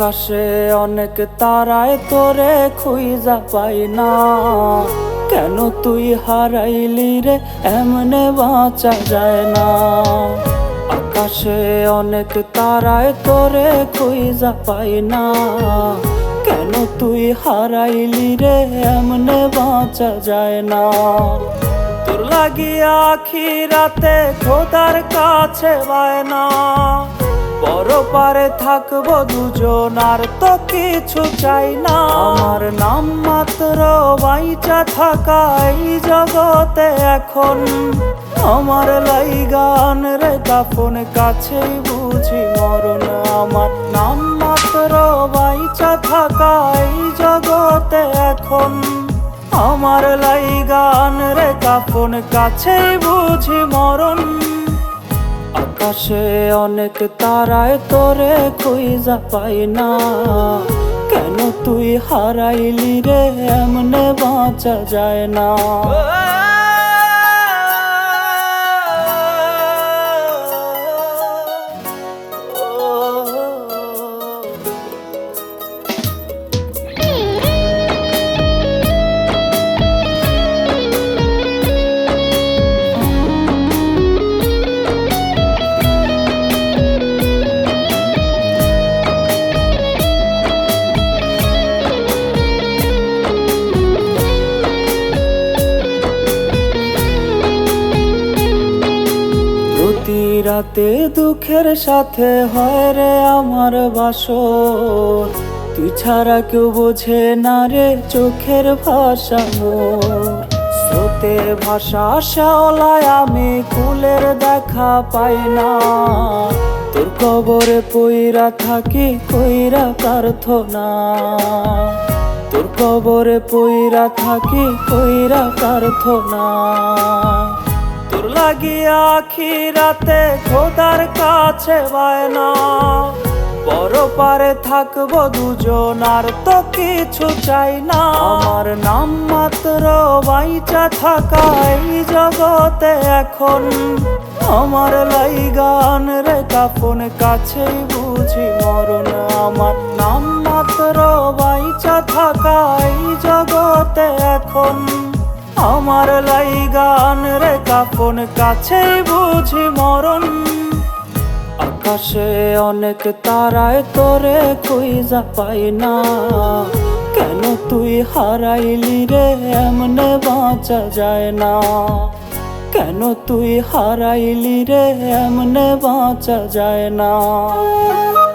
আকাশে অনেক তারায় তোরে খুঁজা পাই না, কেন তুই হারাইলি রে এমনে বাঁচা যায় না। আকাশে অনেক তারায় তোরে খুঁজা পাই না, কেন তুই হারাইলি রে এমনে বাঁচা যায় না। তোর লাগিয়া আখিরাতে খোদার কাছে বায়না, পরপারে থাকবো দুজন আর তো কিছু চাই না। আমার নাম মাত্র বাইচা থাকা এই জগতে এখন, আমার লাইগান রে কাফন কাছেই বুঝি মরণ। আমার নাম মাত্র বাইচা থাকা এই জগতে এখন, আমার লাইগান রে কাফন কাছেই বুঝি মরণ। আকাশে অনেক তারায় তোরে খুঁজা পাই না, কেন তুই হারাইলি রে এমনে বাঁচা যায় না। প্রতি রাতে দুঃখের সাথে হয় রে আমার বাসর, তুই ছাড়া কেউ বোঝে না রে চোখের ভাষা মোর। স্রোতে ভাষা শ্যাওলায় আমি কুলের দেখা পাই না, তোর কবরে পইরা থাকি কইরা প্রার্থনা। তোর কবরে পইরা থাকি কইরা প্রার্থনা। তোর লাগিয়া আখিরাতে খোদার কাছে বায়না, পরপারে থাকবো দুজন আর তো কিছু চাই না। আমার নাম মাত্র বাইচা থাকা এই জগতে এখন, আমার লাইগান রে কাফন কাছেই বুঝি মরণ। আমার নাম মাত্র বাইচা থাকা এই জগতে এখন, আমার লাইগান রে কাফন কাছেই বুঝি মরণ। আকাশে অনেক তারায় তোরে খুঁজা পাই না, কেন তুই হারাইলি রে এমনে বাঁচা যায় না। কেন তুই হারাইলি রে এমনে বাঁচা যায় না।